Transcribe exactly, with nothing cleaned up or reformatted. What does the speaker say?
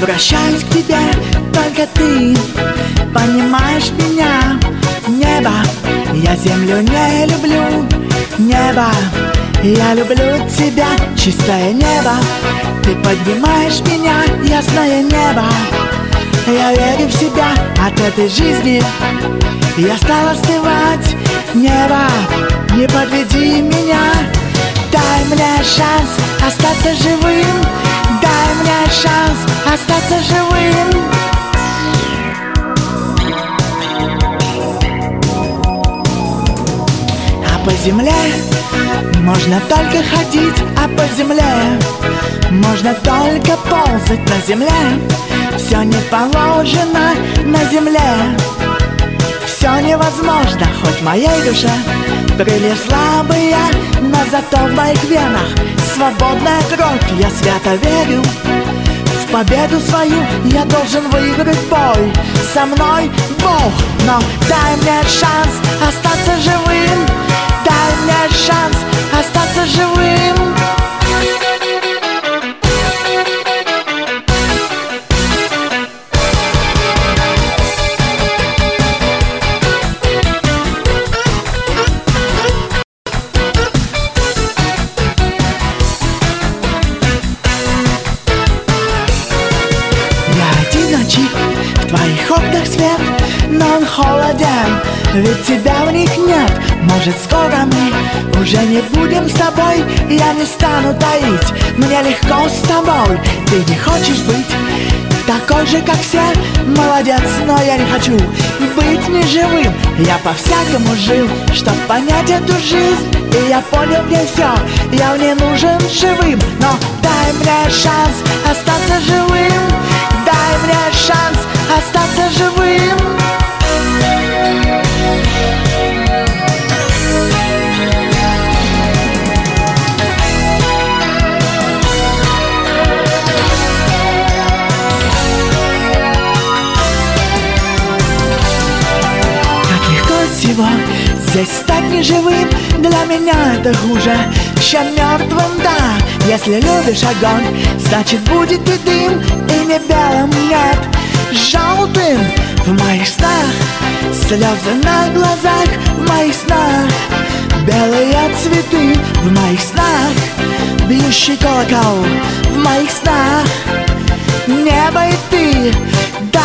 Обращаюсь к тебе, только ты понимаешь меня. Небо, я землю не люблю. Небо, я люблю тебя. Чистое небо, ты поднимаешь меня. Ясное небо, я верю в себя. От этой жизни я стал остывать. Небо, не подведи меня. Дай мне шанс остаться живым. Дай мне шанс остаться живым. А по земле можно только ходить, а по земле можно только ползать. На земле все не положено, на земле все невозможно. Хоть в моей душе крылья слабые, но зато в моих венах свободная кровь. Я свято верю в победу свою. Я должен выиграть бой. Со мной Бог, но дай мне шанс остаться живым. Дай мне шанс остаться живым. В твоих окнах свет, но он холоден, ведь тебя в них нет. Может, скоро мы уже не будем с тобой. Я не стану таить, мне легко с тобой. Ты не хочешь быть такой же, как все. Молодец, но я не хочу быть неживым. Я по-всякому жил, чтоб понять эту жизнь. И я понял, мне все, я в ней нужен живым. Но дай мне шанс остаться живым. Дай мне шанс остаться живым. Как легко всего здесь стать неживым. Для меня это хуже, чем мертвым, да. Если любишь огонь, значит будет и дым. И не белым, нет, желтым. В моих снах слезы на глазах. В моих снах белые цветы. В моих снах бьющий колокол. В моих снах небо и ты. Да,